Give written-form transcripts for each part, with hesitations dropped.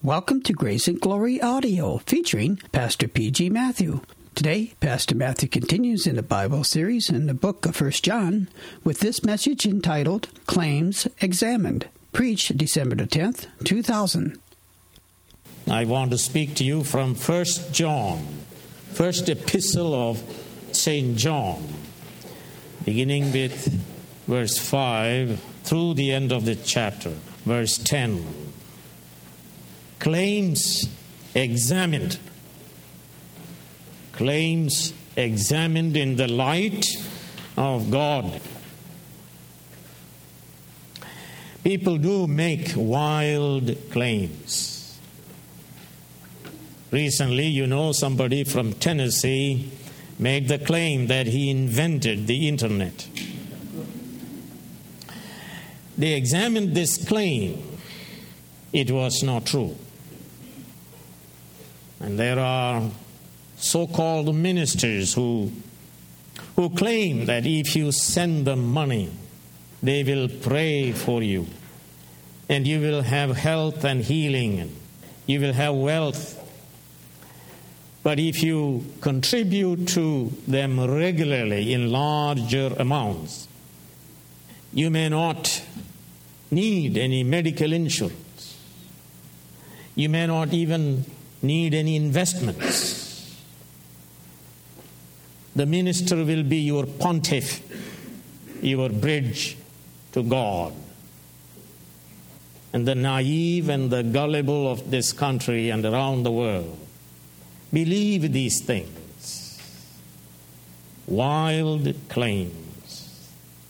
Welcome to Grace and Glory Audio, featuring Pastor P.G. Matthew. Today, Pastor Matthew continues in the Bible series in the book of 1 John with this message entitled, Claims Examined, preached December the 10th, 2000. I want to speak to you from 1 John, first epistle of St. John, beginning with verse 5 through the end of the chapter, verse 10. Claims examined. Claims examined in the light of God. People do make wild claims. Recently, somebody from Tennessee made the claim that he invented the internet. They examined this claim. It was not true. And there are so-called ministers who claim that if you send them money, they will pray for you, and you will have health and healing, and you will have wealth. But if you contribute to them regularly in larger amounts, you may not need any medical insurance. You may not even need any investments. The minister will be your pontiff, your bridge to God. And the naive and the gullible of this country and around the world believe these things. Wild claims.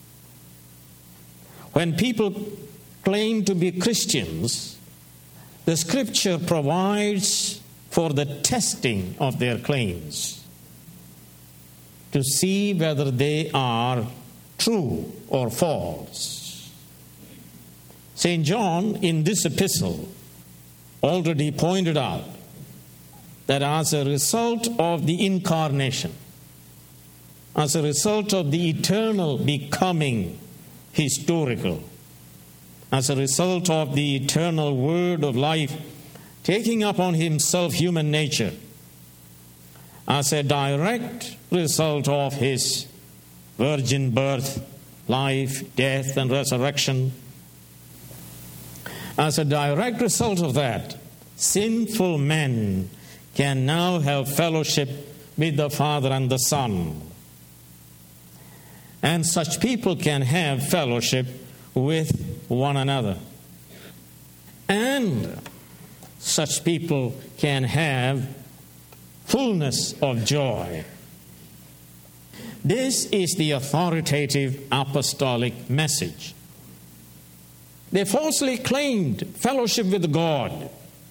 When people claim to be Christians, the Scripture provides for the testing of their claims to see whether they are true or false. St. John, in this epistle, already pointed out that as a result of the incarnation, as a result of the eternal becoming historical, as a result of the eternal word of life taking upon himself human nature, as a direct result of his virgin birth, life, death, and resurrection, as a direct result of that, sinful men can now have fellowship with the Father and the Son. And such people can have fellowship with one another. And such people can have fullness of joy. This is the authoritative apostolic message. They falsely claimed fellowship with God.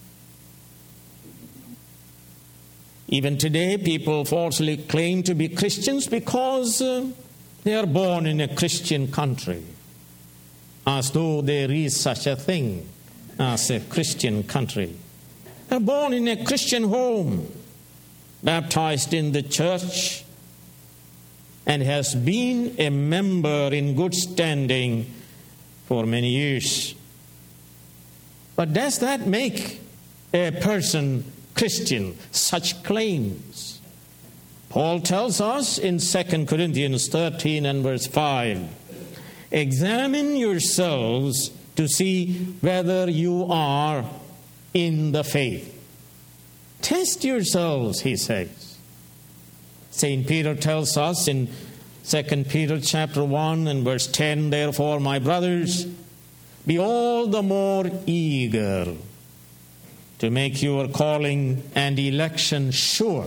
Even today, people falsely claim to be Christians because they are born in a Christian country, as though there is such a thing as a Christian country. They're born in a Christian home, baptized in the church, and has been a member in good standing for many years. But does that make a person Christian? Such claims. Paul tells us in 2 Corinthians 13 and verse 5, examine yourselves to see whether you are in the faith. Test yourselves, he says. St. Peter tells us in 2 Peter chapter 1 and verse 10, therefore, my brothers, be all the more eager to make your calling and election sure.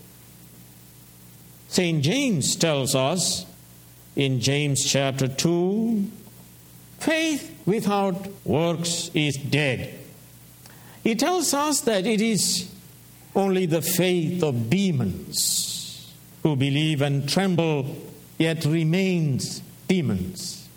St. James tells us in James chapter 2, faith without works is dead. He tells us that it is only the faith of demons who believe and tremble, yet remains demons.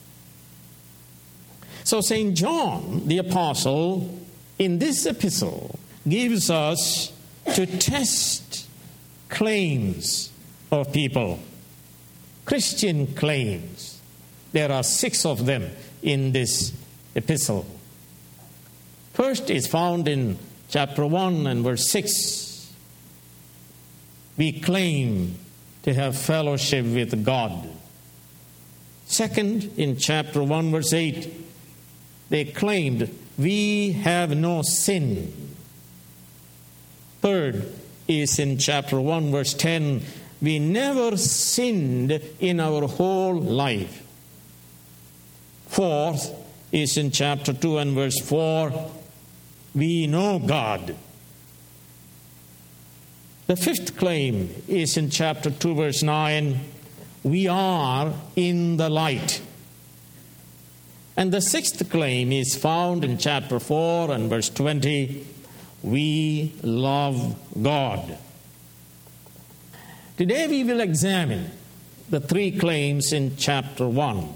So St. John the Apostle, in this epistle, gives us to test claims of people, Christian claims. There are 6 of them in this epistle. First is found in chapter 1 and verse 6, we claim to have fellowship with God. Second, in chapter 1 verse 8, they claimed, we have no sin. Third is in chapter 1 verse 10, we never sinned in our whole life. Fourth is in chapter 2 and verse 4, we know God. The fifth claim is in chapter 2 verse 9, we are in the light. And the sixth claim is found in chapter 4 and verse 20, we love God. Today we will examine the three claims in chapter 1.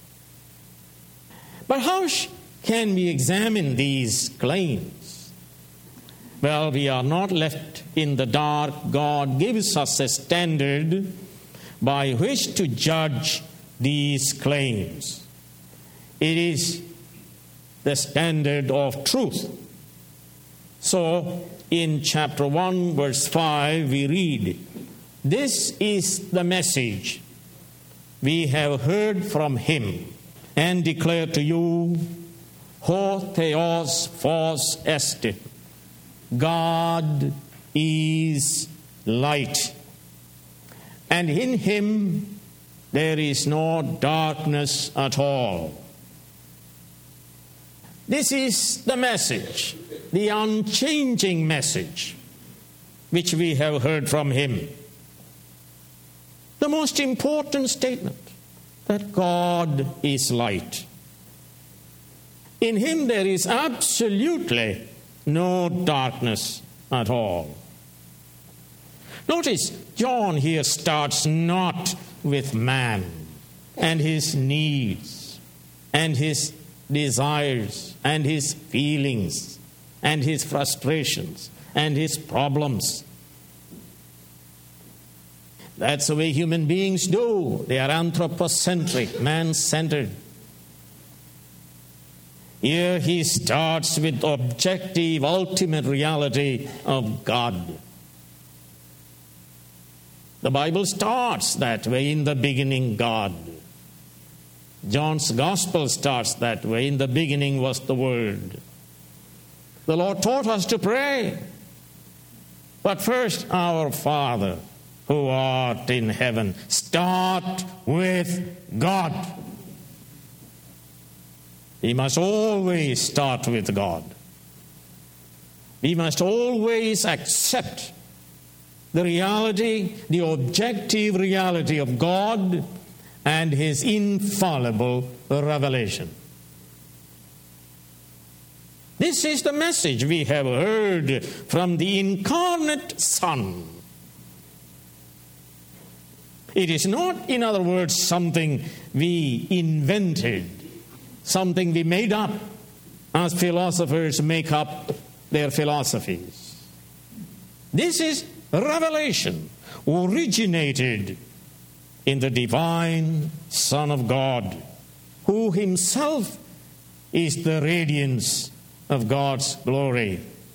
But how can we examine these claims? Well, we are not left in the dark. God gives us a standard by which to judge these claims. It is the standard of truth. So, in chapter 1, verse 5, we read, this is the message we have heard from him and declare to you, ho theos phos estin. God is light, and in him there is no darkness at all. This is the message, the unchanging message, which we have heard from him. The most important statement, that God is light. In him there is absolutely no darkness at all. Notice, John here starts not with man and his needs and his desires and his feelings and his frustrations and his problems. That's the way human beings do. They are anthropocentric, man-centered. Here he starts with objective, ultimate reality of God. The Bible starts that way, in the beginning, God. John's Gospel starts that way, in the beginning was the Word. The Lord taught us to pray. But first, our Father, who art in heaven. Start with God. We must always start with God. We must always accept the reality, the objective reality of God and his infallible revelation. This is the message we have heard from the incarnate Son. It is not, in other words, something we invented, something we made up, as philosophers make up their philosophies. This is revelation originated in the divine Son of God, who himself is the radiance of God's glory.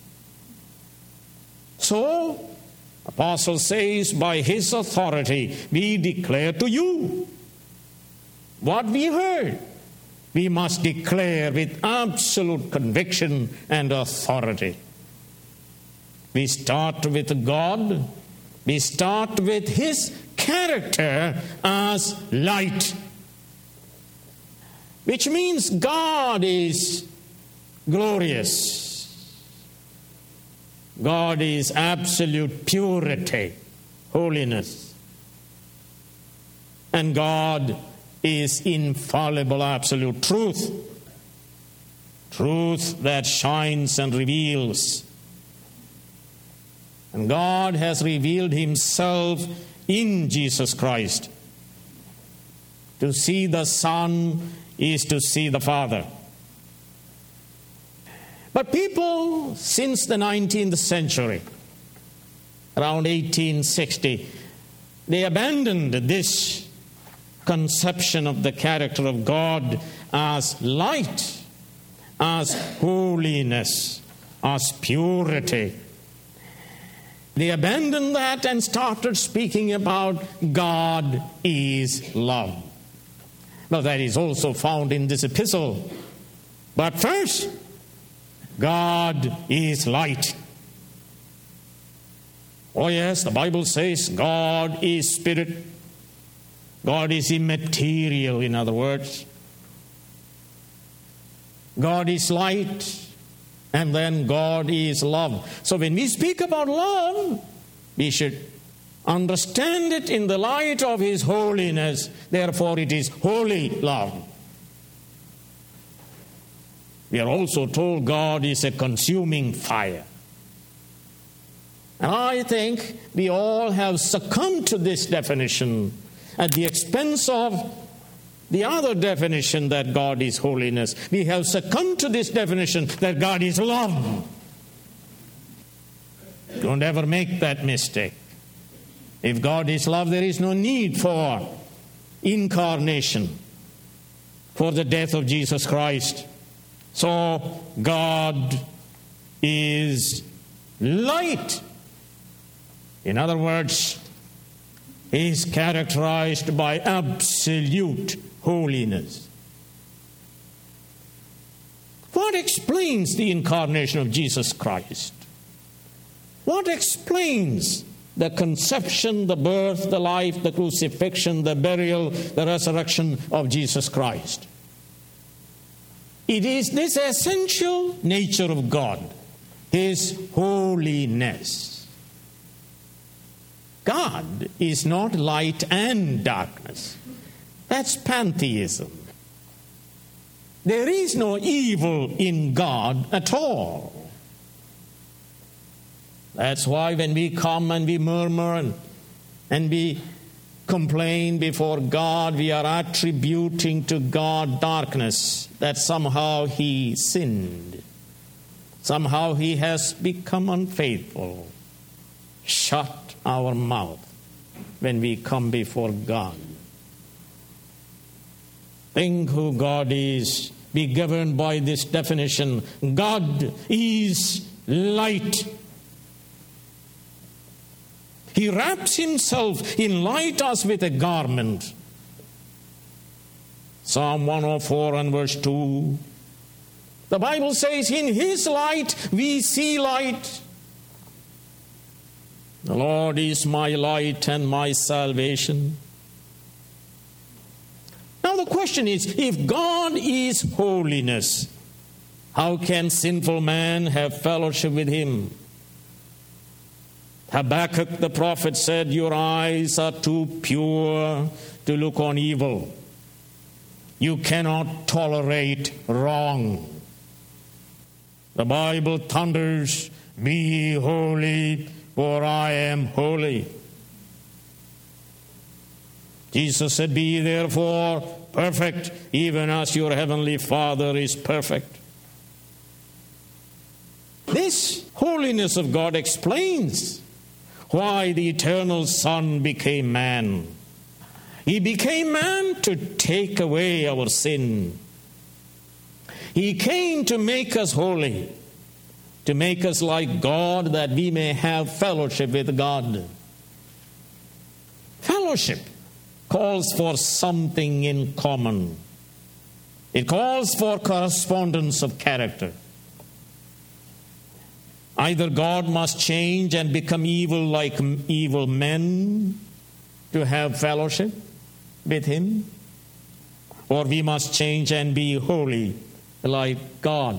So, Apostle says, by his authority, we declare to you what we heard. We must declare with absolute conviction and authority. We start with God. We start with his character as light, which means God is glorious. God is absolute purity, holiness. And God is infallible, absolute truth. Truth that shines and reveals. And God has revealed himself in Jesus Christ. To see the Son is to see the Father. But people, since the 19th century, around 1860, they abandoned this conception of the character of God as light, as holiness, as purity. They abandoned that and started speaking about God is love. Now that is also found in this epistle. But first, God is light. Oh yes, the Bible says God is spirit. God is immaterial, in other words. God is light. And then God is love. So when we speak about love, we should understand it in the light of His holiness. Therefore, it is holy love. We are also told God is a consuming fire. And I think we all have succumbed to this definition at the expense of the other definition that God is holiness. We have succumbed to this definition that God is love. Don't ever make that mistake. If God is love, there is no need for incarnation, for the death of Jesus Christ. So God is light. In other words, He is characterized by absolute holiness. What explains the incarnation of Jesus Christ? What explains the conception, the birth, the life, the crucifixion, the burial, the resurrection of Jesus Christ? It is this essential nature of God, His holiness. God is not light and darkness. That's pantheism. There is no evil in God at all. That's why when we come and we murmur and we complain before God, we are attributing to God darkness, that somehow He sinned. Somehow He has become unfaithful. Shut our mouth when we come before God. Think who God is. Be governed by this definition. God is light. He wraps Himself in light as with a garment. Psalm 104 and verse 2. The Bible says, in His light we see light. The Lord is my light and my salvation. Now the question is, if God is holiness, how can sinful man have fellowship with Him? Habakkuk the prophet said, your eyes are too pure to look on evil. You cannot tolerate wrong. The Bible thunders, be ye holy, for I am holy. Jesus said, be ye therefore perfect, even as your heavenly Father is perfect. This holiness of God explains why the eternal Son became man. He became man to take away our sin. He came to make us holy, to make us like God, that we may have fellowship with God. Fellowship calls for something in common. It calls for correspondence of character. Either God must change and become evil like evil men to have fellowship with Him, or we must change and be holy like God.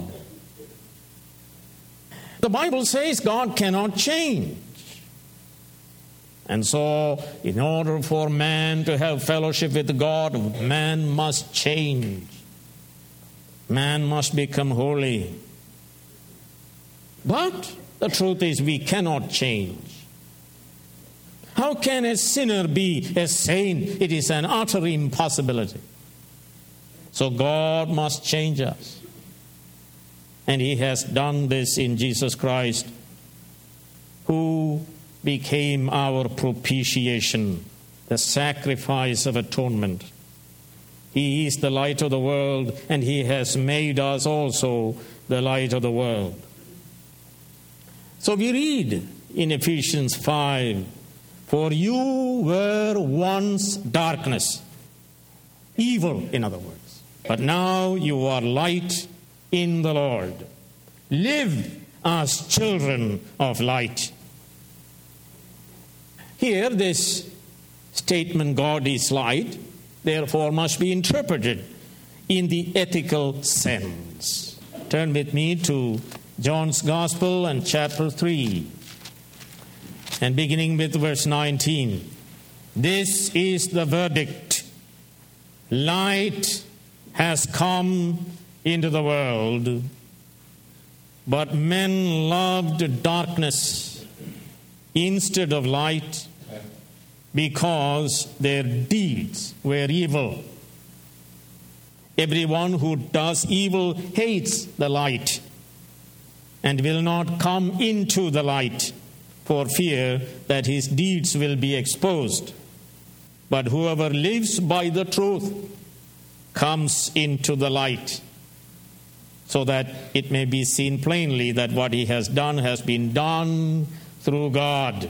The Bible says God cannot change. And so, in order for man to have fellowship with God, man must change. Man must become holy. But the truth is, we cannot change. How can a sinner be a saint? It is an utter impossibility. So God must change us. And He has done this in Jesus Christ, who became our propitiation, the sacrifice of atonement. He is the light of the world, and He has made us also the light of the world. So we read in Ephesians 5, "For you were once darkness," evil, in other words, "but now you are light in the Lord. Live as children of light." Here, this statement, God is light, therefore must be interpreted in the ethical sense. Turn with me to John's Gospel and chapter 3, and beginning with verse 19. "This is the verdict. Light has come into the world, but men loved darkness instead of light, because their deeds were evil. Everyone who does evil hates the light and will not come into the light, for fear that his deeds will be exposed. But whoever lives by the truth comes into the light, so that it may be seen plainly that what he has been done through God."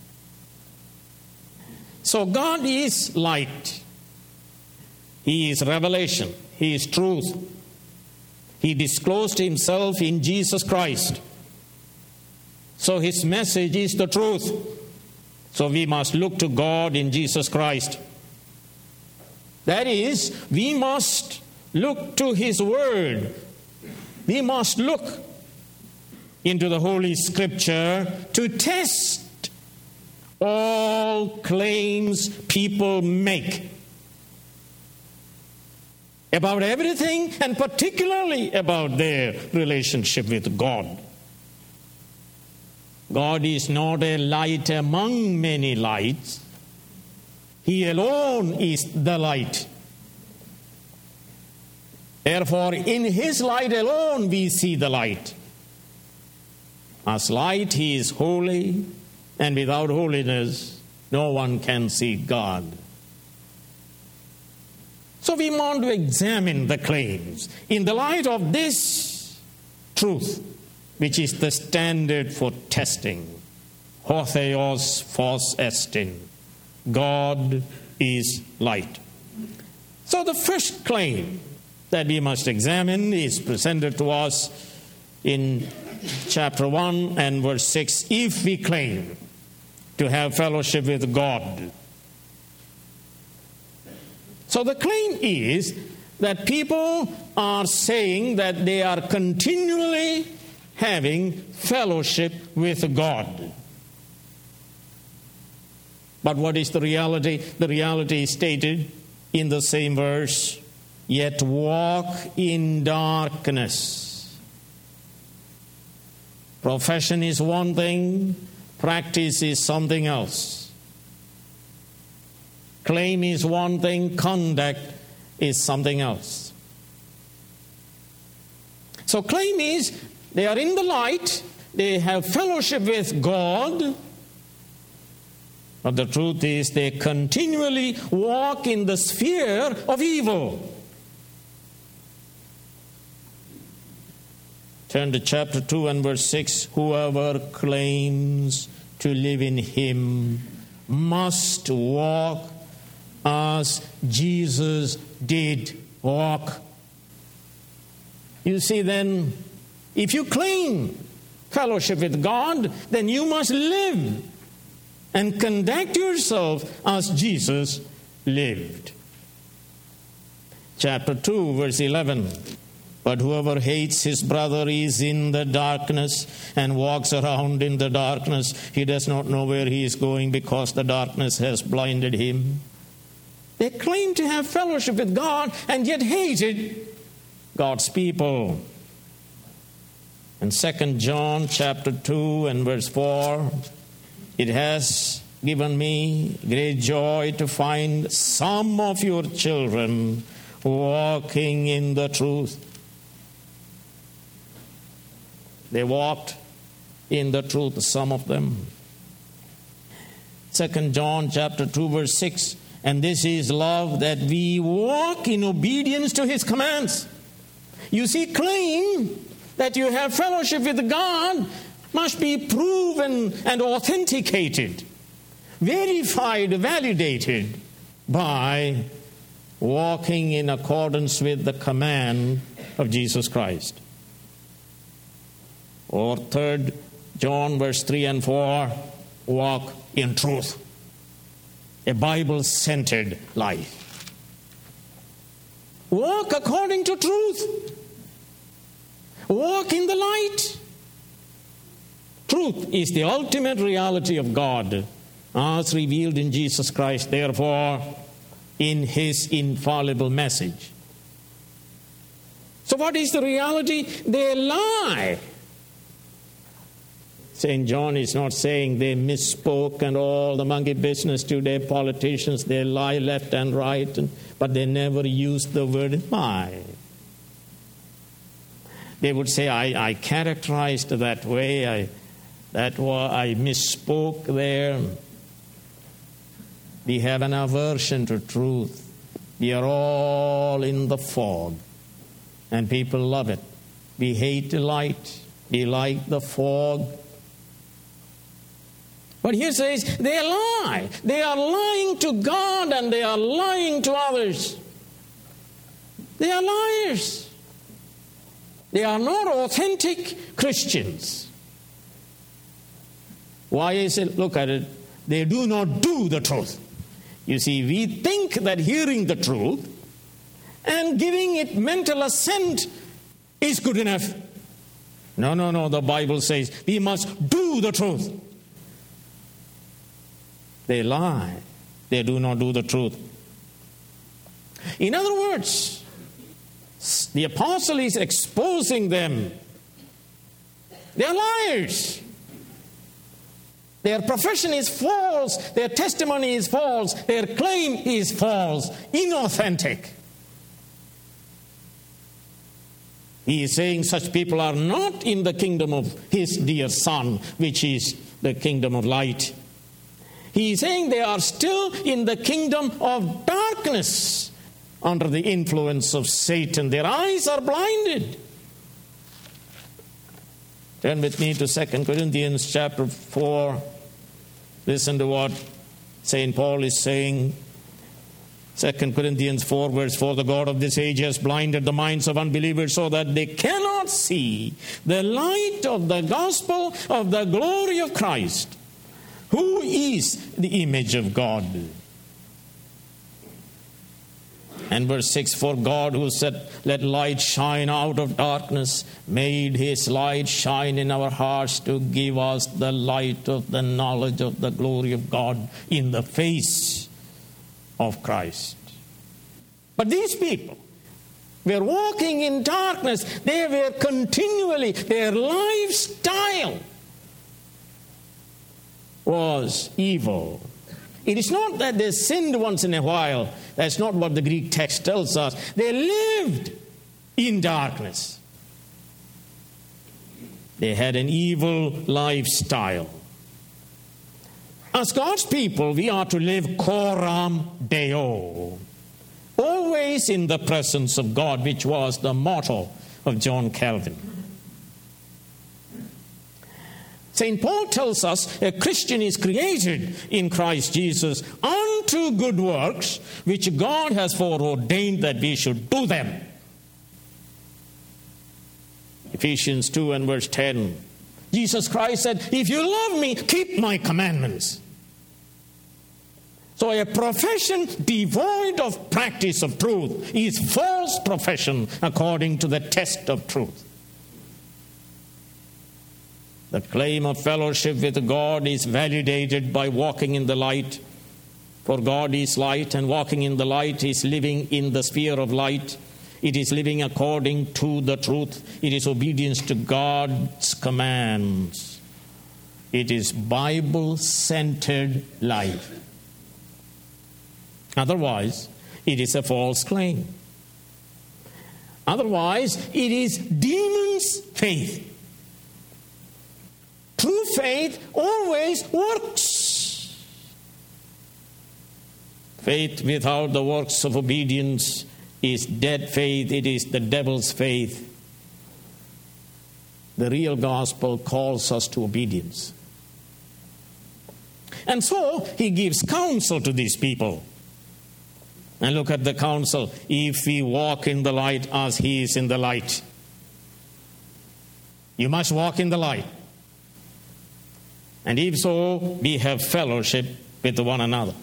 So God is light. He is revelation. He is truth. He disclosed himself in Jesus Christ. So his message is the truth. So we must look to God in Jesus Christ. That is, we must look to his word. We must look into the Holy Scripture to test all claims people make about everything, and particularly about their relationship with God. God is not a light among many lights. He alone is the light. Therefore, in his light alone we see the light. As light, he is holy, and without holiness, no one can see God. So we want to examine the claims in the light of this truth, which is the standard for testing. Ho theos phos estin. God is light. So the first claim that we must examine is presented to us in chapter 1 and verse 6. If we claim to have fellowship with God. So the claim is that people are saying that they are continually having fellowship with God. But what is the reality? The reality is stated in the same verse. Yet walk in darkness. Profession is one thing, practice is something else. Claim is one thing, conduct is something else. So claim is they are in the light, they have fellowship with God, but the truth is they continually walk in the sphere of evil. Turn to chapter 2 and verse 6. Whoever claims to live in him must walk as Jesus did walk. You see then, if you claim fellowship with God, then you must live and conduct yourself as Jesus lived. Chapter 2, verse 11. But whoever hates his brother is in the darkness and walks around in the darkness. He does not know where he is going because the darkness has blinded him. They claim to have fellowship with God and yet hated God's people. In 2 John chapter 2 and verse 4, it has given me great joy to find some of your children walking in the truth. They walked in the truth, some of them. 2 John chapter 2 verse 6, and this is love, that we walk in obedience to his commands. You see, claim that you have fellowship with God, must be proven and authenticated, verified, validated by walking in accordance with the command of Jesus Christ. Or 3 John verse 3 and 4, walk in truth. A Bible-centered life. Walk according to truth. Walk in the light. Truth is the ultimate reality of God as revealed in Jesus Christ, therefore, in His infallible message. So what is the reality? They lie. St. John is not saying they misspoke and all the monkey business today, politicians, they lie left and right, but they never use the word lie. They would say, I characterized that way, I misspoke there. We have an aversion to truth. We are all in the fog, and people love it. We hate the light. We like the fog. But here says, they lie. They are lying to God and they are lying to others. They are liars. They are not authentic Christians. Why is it? Look at it. They do not do the truth. You see, we think that hearing the truth and giving it mental assent is good enough. No. The Bible says we must do the truth. They lie. They do not do the truth. In other words, the apostle is exposing them. They are liars. Their profession is false. Their testimony is false. Their claim is false, inauthentic. He is saying such people are not in the kingdom of His dear Son, which is the kingdom of light. He is saying they are still in the kingdom of darkness under the influence of Satan. Their eyes are blinded. Turn with me to 2 Corinthians chapter 4. Listen to what St. Paul is saying. 2 Corinthians 4 verse 4, the God of this age has blinded the minds of unbelievers so that they cannot see the light of the gospel of the glory of Christ, who is the image of God. And verse 6, for God who said, let light shine out of darkness, made His light shine in our hearts to give us the light of the knowledge of the glory of God in the face of Christ. But these people were walking in darkness. They were continually, their lifestyle was evil. It is not that they sinned once in a while. That's not what the Greek text tells us. They lived in darkness. They had an evil lifestyle. As God's people, we are to live coram Deo, always in the presence of God, which was the motto of John Calvin. St. Paul tells us a Christian is created in Christ Jesus unto good works, which God has foreordained that we should do them. Ephesians 2 and verse 10. Jesus Christ said, if you love me, keep my commandments. So a profession devoid of practice of truth is false profession according to the test of truth. The claim of fellowship with God is validated by walking in the light. For God is light, and walking in the light is living in the sphere of light. It is living according to the truth. It is obedience to God's commands. It is Bible-centered life. Otherwise, it is a false claim. Otherwise, it is demon's faith. True faith always works. Faith without the works of obedience is dead faith. It is the devil's faith. The real gospel calls us to obedience. And so he gives counsel to these people. And look at the counsel. If we walk in the light as he is in the light. You must walk in the light. And if so, we have fellowship with one another.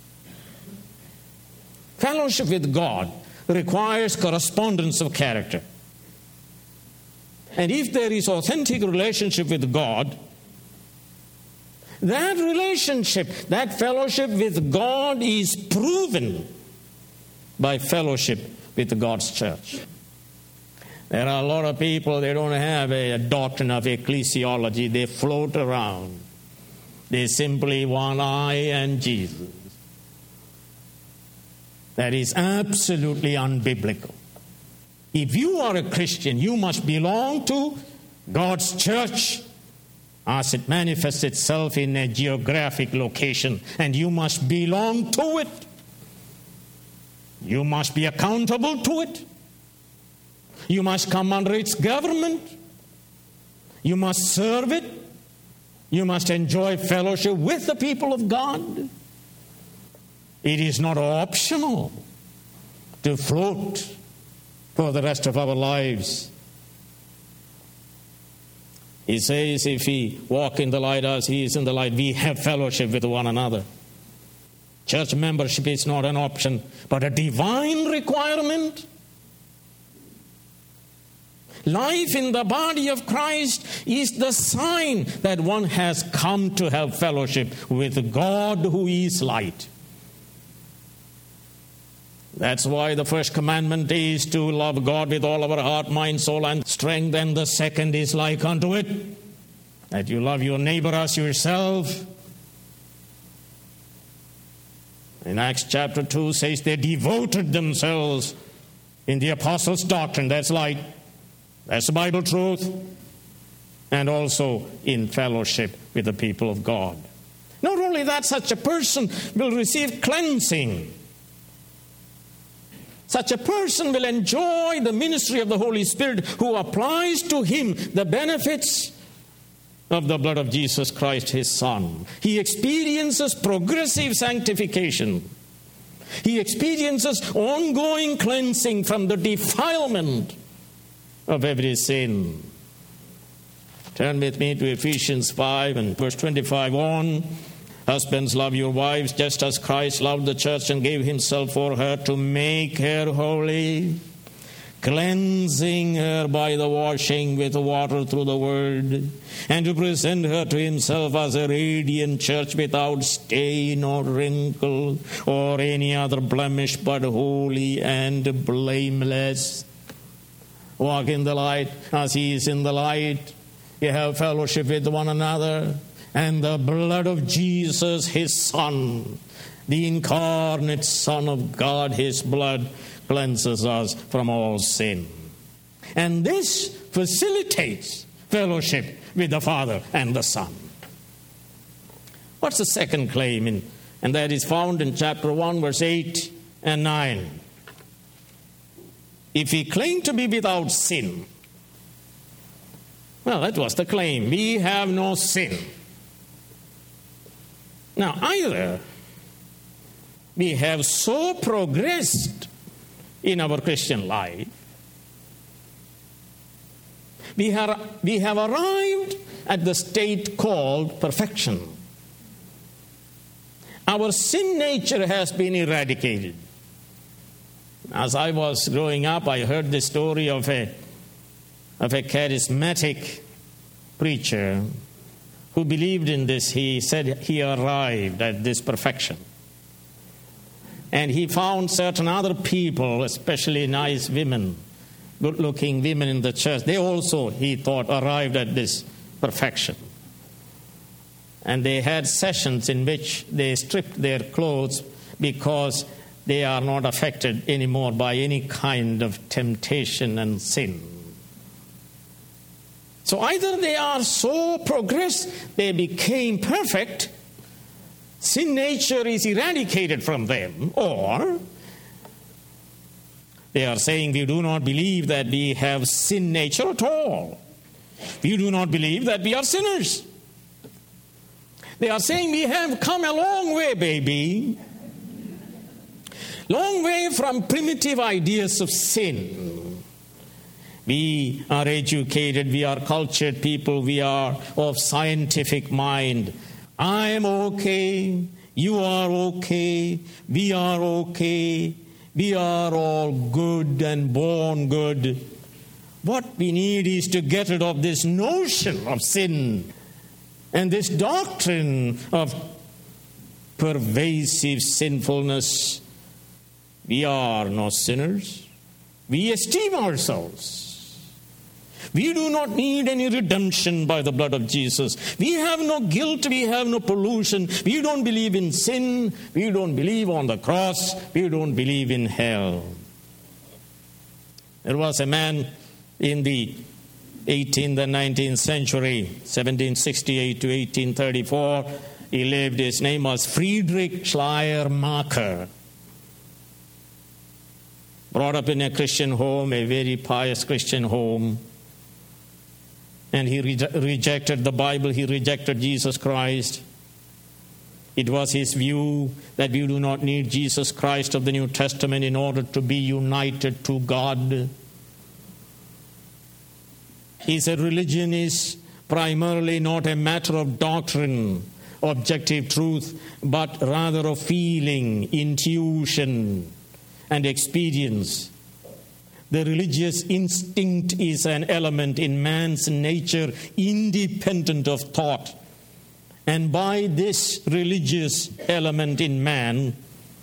Fellowship with God requires correspondence of character. And if there is authentic relationship with God, that relationship, that fellowship with God is proven by fellowship with God's church. There are a lot of people, they don't have a doctrine of ecclesiology. They float around. They simply want I and Jesus. That is absolutely unbiblical. If you are a Christian, you must belong to God's church as it manifests itself in a geographic location, and you must belong to it. You must be accountable to it. You must come under its government. You must serve it. You must enjoy fellowship with the people of God. It is not optional to float for the rest of our lives. He says, if we walk in the light as he is in the light, we have fellowship with one another. Church membership is not an option, but a divine requirement. Life in the body of Christ is the sign that one has come to have fellowship with God who is light. That's why the first commandment is to love God with all our heart, mind, soul, and strength. And the second is like unto it, that you love your neighbor as yourself. In Acts chapter 2 says they devoted themselves in the apostles' doctrine. That's light. That's Bible truth. And also in fellowship with the people of God. Not only that, such a person will receive cleansing. Such a person will enjoy the ministry of the Holy Spirit, who applies to him the benefits of the blood of Jesus Christ, his Son. He experiences progressive sanctification. He experiences ongoing cleansing from the defilement of every sin. Turn with me to Ephesians 5 and verse 25 on. Husbands, love your wives just as Christ loved the church and gave himself for her, to make her holy, cleansing her by the washing with water through the word, and to present her to himself as a radiant church without stain or wrinkle or any other blemish, but holy and blameless. Walk in the light as he is in the light. You have fellowship with one another. And the blood of Jesus, his Son, the incarnate Son of God, his blood cleanses us from all sin. And this facilitates fellowship with the Father and the Son. What's the second claim? And that is found in chapter 1, verse 8 and 9. If we claim to be without sin, well, that was the claim. We have no sin. Now, either we have so progressed in our Christian life, we have arrived at the state called perfection. Our sin nature has been eradicated. As I was growing up, I heard the story of a charismatic preacher who believed in this. He said he arrived at this perfection. And he found certain other people, especially nice women, good-looking women in the church. They also, he thought, arrived at this perfection. And they had sessions in which they stripped their clothes because they are not affected anymore by any kind of temptation and sin. So either they are so progressed, they became perfect, sin nature is eradicated from them, or they are saying we do not believe that we have sin nature at all. We do not believe that we are sinners. They are saying we have come a long way, baby. Long way from primitive ideas of sin. We are educated, we are cultured people, we are of scientific mind. I am okay, you are okay, we are okay, we are all good and born good. What we need is to get rid of this notion of sin and this doctrine of pervasive sinfulness. We are no sinners. We esteem ourselves. We do not need any redemption by the blood of Jesus. We have no guilt. We have no pollution. We don't believe in sin. We don't believe on the cross. We don't believe in hell. There was a man in the 18th and 19th century, 1768 to 1834. He lived. His name was Friedrich Schleiermacher. Brought up in a Christian home, a very pious Christian home. And he rejected the Bible. He rejected Jesus Christ. It was his view that we do not need Jesus Christ of the New Testament in order to be united to God. He said religion is primarily not a matter of doctrine, objective truth, but rather of feeling, intuition, and experience. The religious instinct is an element in man's nature independent of thought. And by this religious element in man,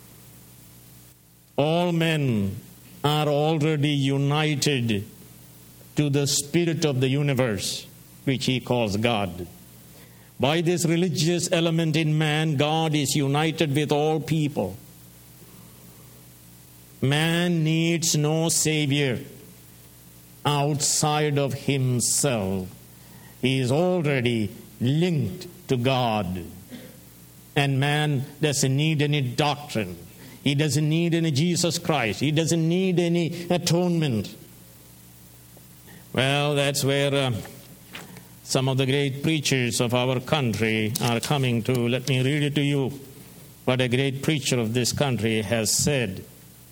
all men are already united to the spirit of the universe, which he calls God. By this religious element in man, God is united with all people. Man needs no savior outside of himself. He is already linked to God. And man doesn't need any doctrine. He doesn't need any Jesus Christ. He doesn't need any atonement. Well, that's where some of the great preachers of our country are coming to. Let me read it to you, what a great preacher of this country has said.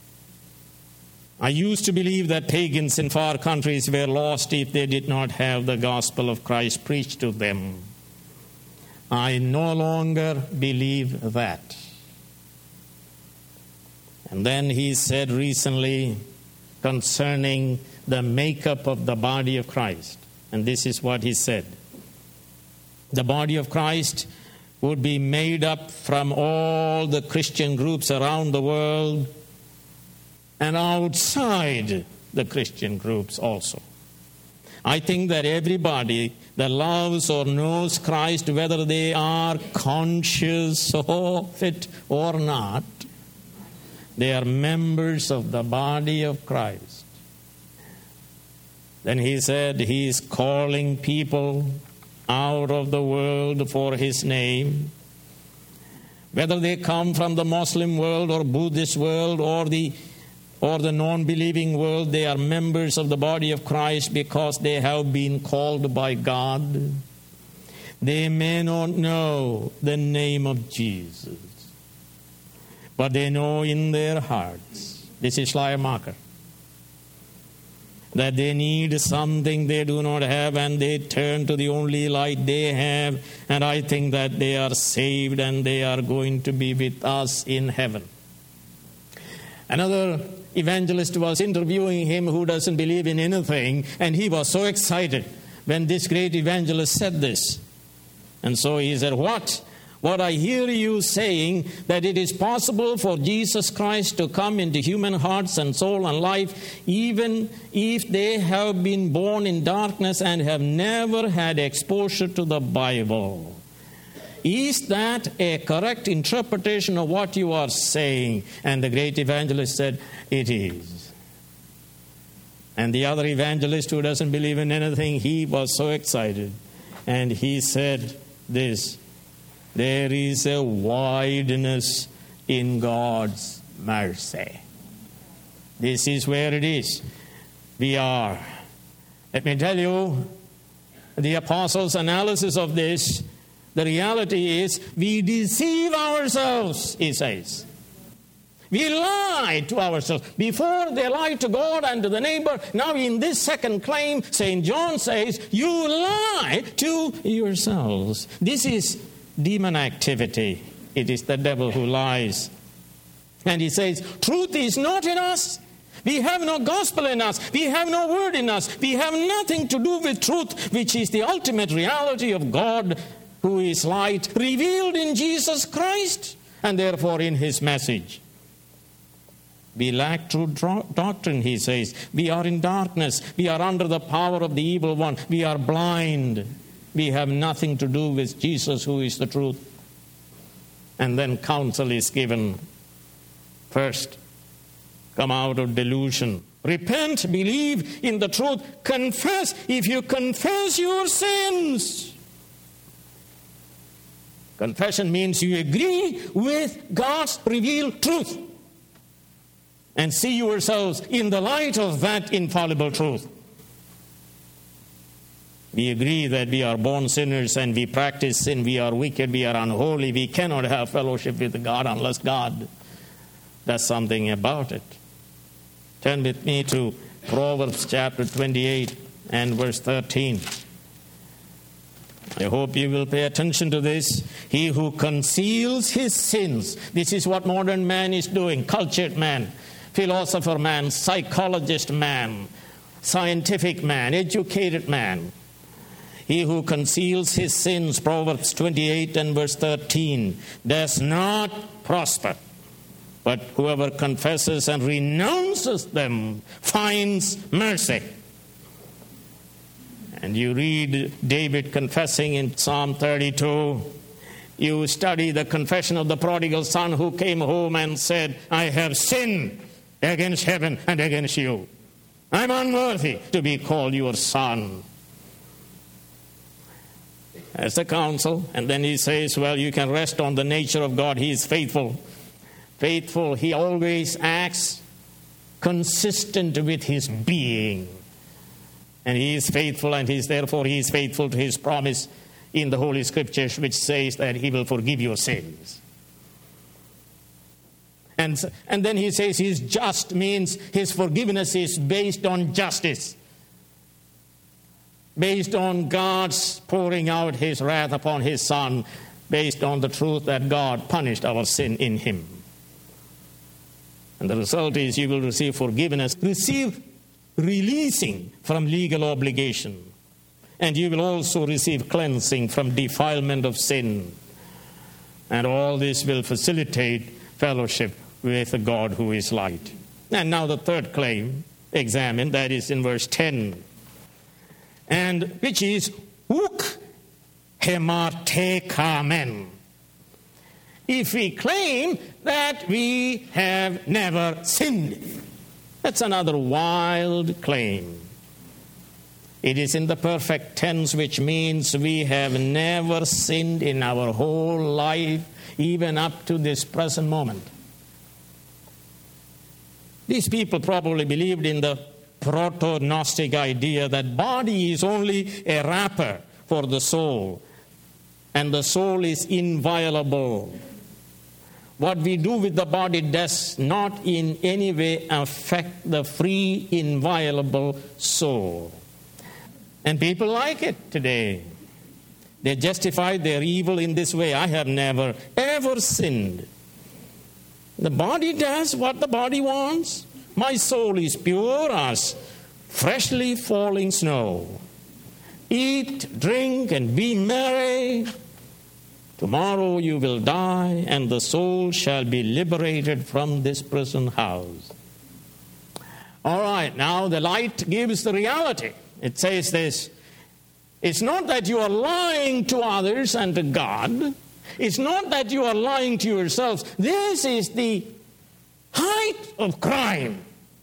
I used to believe that pagans in far countries were lost if they did not have the gospel of Christ preached to them. I no longer believe that. And then he said recently concerning the makeup of the body of Christ, and this is what he said. The body of Christ would be made up from all the Christian groups around the world and outside the Christian groups also. I think that everybody that loves or knows Christ, whether they are conscious of it or not, they are members of the body of Christ. Then he said he is calling people out of the world for his name. Whether they come from the Muslim world or Buddhist world or the non-believing world, they are members of the body of Christ because they have been called by God. They may not know the name of Jesus, but they know in their hearts, this is Schleiermacher, that they need something they do not have, and they turn to the only light they have. And I think that they are saved and they are going to be with us in heaven. Another evangelist was interviewing him who doesn't believe in anything, and he was so excited when this great evangelist said this. And so he said, What I hear you saying, that it is possible for Jesus Christ to come into human hearts and soul and life, even if they have been born in darkness and have never had exposure to the Bible. Is that a correct interpretation of what you are saying? And the great evangelist said, it is. And the other evangelist who doesn't believe in anything, he was so excited. And he said this, there is a wideness in God's mercy. This is where it is. We are. Let me tell you, the apostles' analysis of this, the reality is we deceive ourselves, he says. We lie to ourselves. Before they lied to God and to the neighbor, now in this second claim, St. John says, you lie to yourselves. This is demon activity. It is the devil who lies. And he says, truth is not in us. We have no gospel in us. We have no word in us. We have nothing to do with truth, which is the ultimate reality of God, who is light, revealed in Jesus Christ, and therefore in his message. We lack true doctrine, he says. We are in darkness. We are under the power of the evil one. We are blind. We have nothing to do with Jesus, who is the truth. And then counsel is given. First, come out of delusion. Repent, believe in the truth, confess. If you confess your sins, confession means you agree with God's revealed truth and see yourselves in the light of that infallible truth. We agree that we are born sinners and we practice sin, we are wicked, we are unholy, we cannot have fellowship with God unless God does something about it. Turn with me to Proverbs chapter 28 and verse 13. I hope you will pay attention to this. He who conceals his sins, this is what modern man is doing, cultured man, philosopher man, psychologist man, scientific man, educated man. He who conceals his sins, Proverbs 28 and verse 13, does not prosper. But whoever confesses and renounces them finds mercy. And you read David confessing in Psalm 32. You study the confession of the prodigal son who came home and said, I have sinned against heaven and against you. I'm unworthy to be called your son. As the counsel, and then he says, well, you can rest on the nature of God. He is faithful. Faithful, he always acts consistent with his being. And he is faithful, and therefore he is faithful to his promise in the Holy Scriptures, which says that he will forgive your sins. And then he says he's just, means his forgiveness is based on justice, based on God's pouring out his wrath upon his Son, based on the truth that God punished our sin in him. And the result is you will receive forgiveness, receive releasing from legal obligation, and you will also receive cleansing from defilement of sin. And all this will facilitate fellowship with the God who is light. And now the third claim, examine, that is in verse 10, and which is uk hemartekamen. If we claim that we have never sinned, that's another wild claim. It is in the perfect tense, which means we have never sinned in our whole life, even up to this present moment. These people probably believed in the proto-Gnostic idea that body is only a wrapper for the soul, and the soul is inviolable. What we do with the body does not in any way affect the free, inviolable soul. And people like it today. They justify their evil in this way. I have never, ever sinned. The body does what the body wants. My soul is pure as freshly falling snow. Eat, drink, and be merry. Tomorrow you will die, and the soul shall be liberated from this prison house. All right, now the light gives the reality. It says this: it's not that you are lying to others and to God. It's not that you are lying to yourselves. This is the height of crime.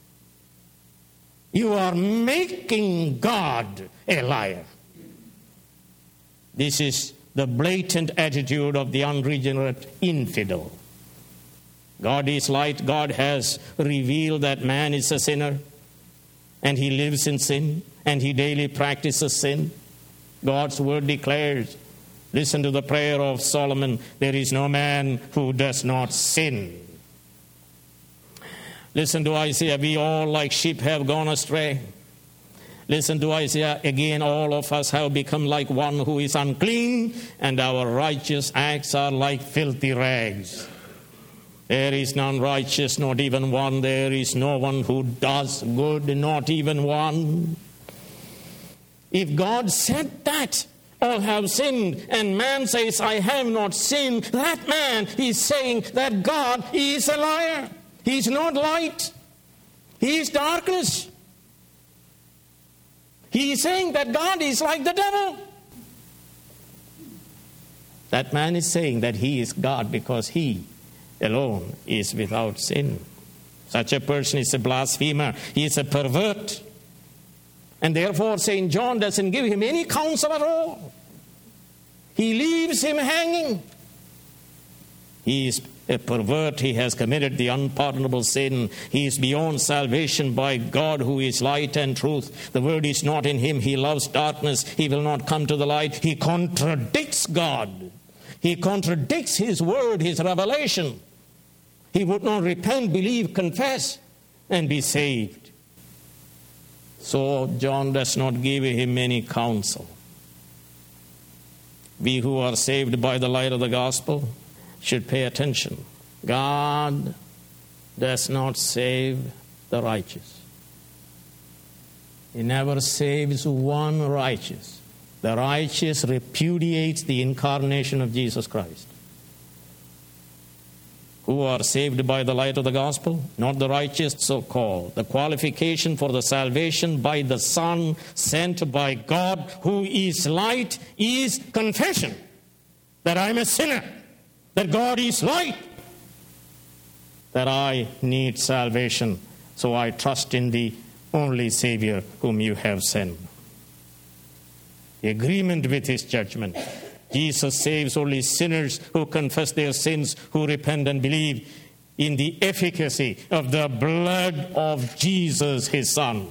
You are making God a liar. This is the blatant attitude of the unregenerate infidel. God is light. God has revealed that man is a sinner, and he lives in sin, and he daily practices sin. God's word declares. Listen to the prayer of Solomon. There is no man who does not sin. Listen to Isaiah. We all like sheep have gone astray. Listen to Isaiah again. All of us have become like one who is unclean, and our righteous acts are like filthy rags. There is none righteous, not even one. There is no one who does good, not even one. If God said that, all have sinned, and man says, I have not sinned, that man is saying that God is a liar. He is not light. He is darkness. He is saying that God is like the devil. That man is saying that he is God because he alone is without sin. Such a person is a blasphemer. He is a pervert. And therefore St. John doesn't give him any counsel at all. He leaves him hanging. He is a pervert. He has committed the unpardonable sin. He is beyond salvation by God, who is light and truth. The word is not in him. He loves darkness. He will not come to the light. He contradicts God. He contradicts his word, his revelation. He would not repent, believe, confess, and be saved. So John does not give him any counsel. We who are saved by the light of the gospel should pay attention. God does not save the righteous. He never saves one righteous. The righteous repudiates the incarnation of Jesus Christ. Who are saved by the light of the gospel? Not the righteous, so-called. The qualification for the salvation by the Son sent by God, who is light, is confession that I'm a sinner, that God is light, that I need salvation, so I trust in the only Savior whom you have sent. The agreement with his judgment. Jesus saves only sinners who confess their sins, who repent and believe in the efficacy of the blood of Jesus, his Son.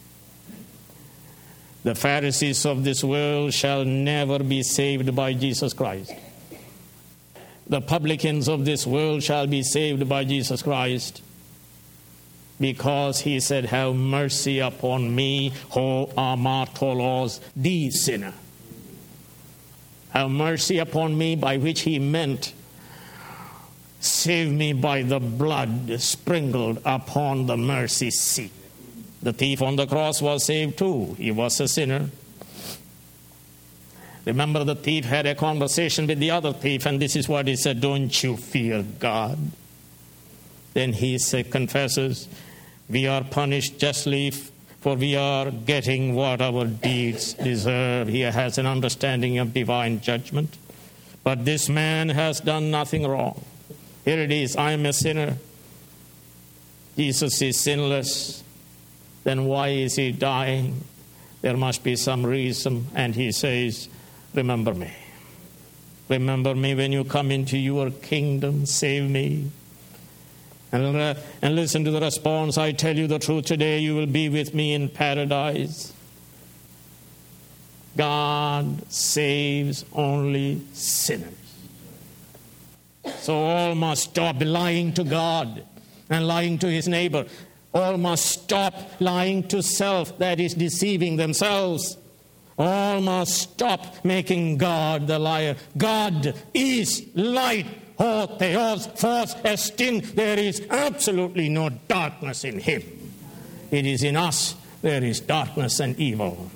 The Pharisees of this world shall never be saved by Jesus Christ. The publicans of this world shall be saved by Jesus Christ, because he said, have mercy upon me, ho amatolos, the sinner. Have mercy upon me, by which he meant, save me by the blood sprinkled upon the mercy seat. The thief on the cross was saved too. He was a sinner. Remember, the thief had a conversation with the other thief, and this is what he said, don't you fear God? Then he confesses, we are punished justly, for we are getting what our deeds deserve. He has an understanding of divine judgment. But this man has done nothing wrong. Here it is, I am a sinner. Jesus is sinless. Then why is he dying? There must be some reason. And he says, remember me. Remember me when you come into your kingdom. Save me. And listen to the response. I tell you the truth, today you will be with me in paradise. God saves only sinners. So all must stop lying to God and lying to his neighbor. All must stop lying to self, that is, deceiving themselves. All must stop making God the liar. God is light. Oh, theos, phos, estin. There is absolutely no darkness in him. It is in us there is darkness and evil.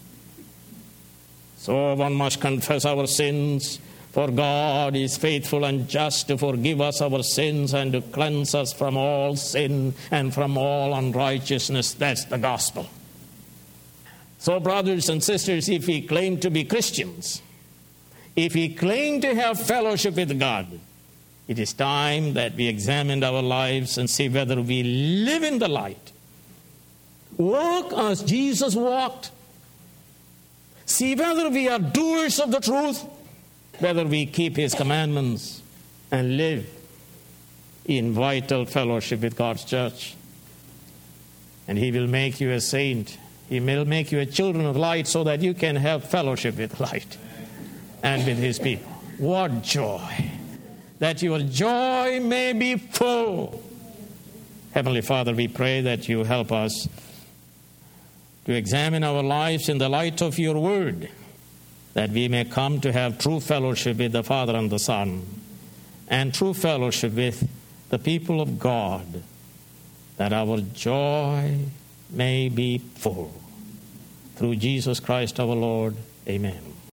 So one must confess our sins, for God is faithful and just to forgive us our sins and to cleanse us from all sin and from all unrighteousness. That's the gospel. So, brothers and sisters, if we claim to be Christians, if we claim to have fellowship with God, it is time that we examine our lives and see whether we live in the light. Walk as Jesus walked. See whether we are doers of the truth, whether we keep his commandments and live in vital fellowship with God's church. And he will make you a saint He will make you a children of light so that you can have fellowship with light and with his people. What joy! That your joy may be full. Heavenly Father, we pray that you help us to examine our lives in the light of your word, that we may come to have true fellowship with the Father and the Son, and true fellowship with the people of God, that our joy may be full. Through Jesus Christ our Lord. Amen.